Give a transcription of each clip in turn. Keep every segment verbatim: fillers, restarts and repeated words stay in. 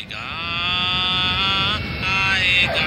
आएगा आएगा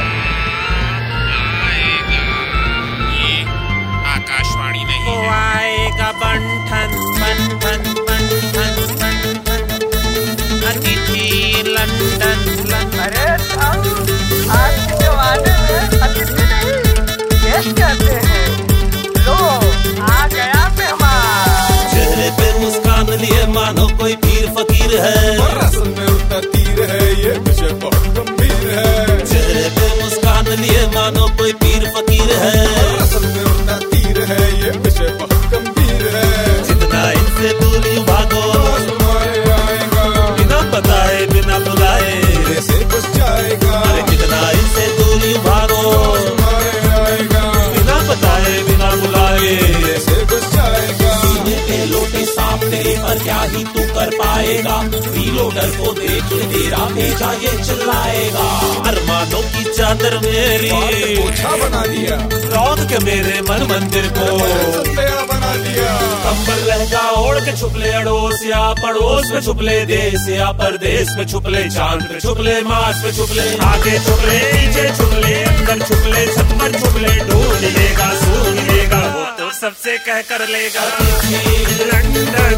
आएगा। ये आकाशवाणी नहीं वो है। आएगा बंठन बंठन बंठन बंठन अतिथि लंदन लंदन। अरे साहब, आज के जमाने में अतिथि नहीं गेस्ट कहते हैं। लो आ गया मेहमान। चेहरे पे मुस्कान लिए मानो कोई पीर फकीर है, और रस्म में उठता तीर है, ये विषय बहुत गंभीर है। चेहरे पे मुस्कान लिए मानो कोई पीर फकीर है, और रस्म में उठता तीर है, ये विषय बहुत गंभीर है। जितना इनसे दूरी भागो तुम्हारे आएगा, बिना बताए बिना बुलाए मेरे से कुछ जाएगा। अरे जितना इनसे दूरी भागो तुम्हारे आएगा, बिना बताए बिना बुलाए मेरे से कुछ जाएगा। सीने पे लोटे सांप तेरे पर क्या ही तू कर पाएगा, रीलोडर को देख के तेरा भेजा ये चिल्लाएगा। अरमानों की चादर मेरी पोछा बना दिया, रौद के मेरे मन मंदिर को संदेहा बना दिया। कंबल लहंगा ओढ़ के छुपले अड़ोस या पड़ोस में छुपले देश या परदेश में छुपले चांद पे छुपले मास पे छुपले आगे छुपले पीछे छुपले अंदर छुपले छत पर छुपले ढूंढ लेगा सूंघ लेगा वो तो सबसे कह कर लेगा लंदन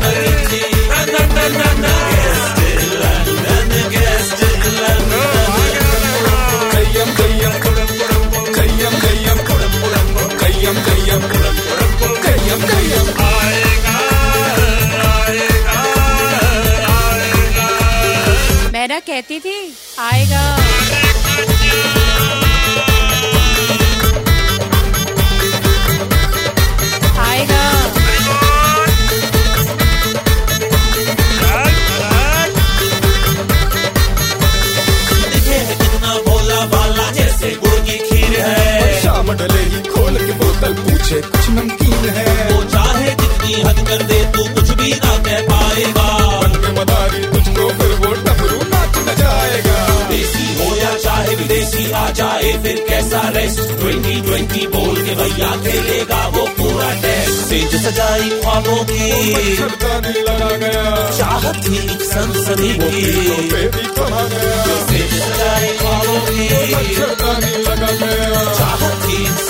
गेस्ट लंदन। कय्यम कय्यम कुड़म कुड़म कय्यम कय्यम कुड़म कुड़म कय्यम कय्यम कुड़म कुड़म कय्यम कय्यम। आएगा आएगा आएगा। मैं ना कहती थी आएगा। आएगा कितना भोला भाला जैसे गुड़ की खीर है, शाम डले ही खोल के बोतल पूछे कुछ नमकीन है। वो चाहे जितनी हद कर दे तू कुछ भी ना कह पाएगा। मन में मदारी तुझको फिर वो टपरू नाच न जाएगा। देसी हो या चाहे विदेशी आ जाए फिर कैसा रेस्ट, ट्वेंटी ट्वेंटी बोल के भैया खेलेगा वो पूरा टेस्ट। सेज सजाई ख्वाबों की मच्छरदानी लगा गया, चाहत थी एक सनसनी की, पे भी कहा गया। सेज सजाई ख्वाबों की मच्छरदानी लगा गया, चाहत थी